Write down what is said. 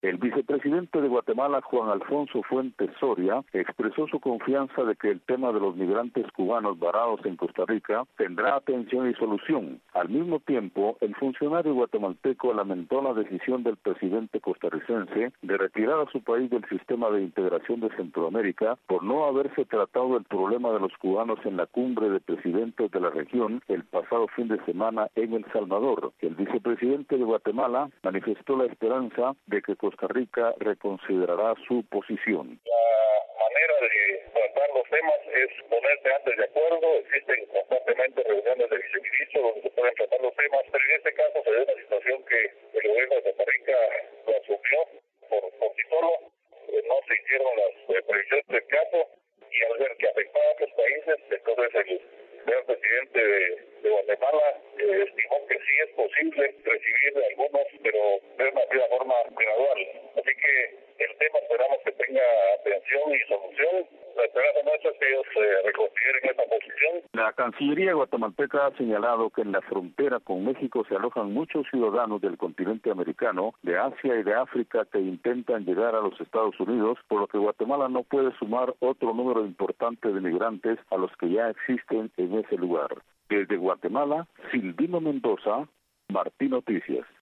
El vicepresidente de Guatemala, Juan Alfonso Fuentes Soria, expresó su confianza de que el tema de los migrantes cubanos varados en Costa Rica tendrá atención y solución. Al mismo tiempo, el funcionario guatemalteco lamentó la decisión del presidente costarricense de retirar a su país del sistema de integración de Centroamérica por no haberse tratado el problema de los cubanos en la cumbre de presidentes de la región el pasado fin de semana en El Salvador. El vicepresidente de Guatemala manifestó la esperanza de que Costa Rica reconsiderará su posición. La manera de tratar los temas es ponerse antes de acuerdo. Existen constantemente reuniones de viceministros donde se pueden tratar los temas, pero en este caso se dio una situación que el gobierno de Costa Rica lo asumió por sí solo. No se hicieron las previsiones del caso y al ver que afectaba a otros países, entonces el señor presidente de Guatemala estimó que sí es posible recibir a algunos, pero de una forma gradual. Así que el tema esperamos que tenga atención y solución. La esperanza nuestra es que ellos reconsideren esta posición. La Cancillería guatemalteca ha señalado que en la frontera con México se alojan muchos ciudadanos del continente americano, de Asia y de África que intentan llegar a los Estados Unidos, por lo que Guatemala no puede sumar otro número importante de migrantes a los que ya existen en ese lugar. Desde Guatemala, Silvino Mendoza, Martín Noticias.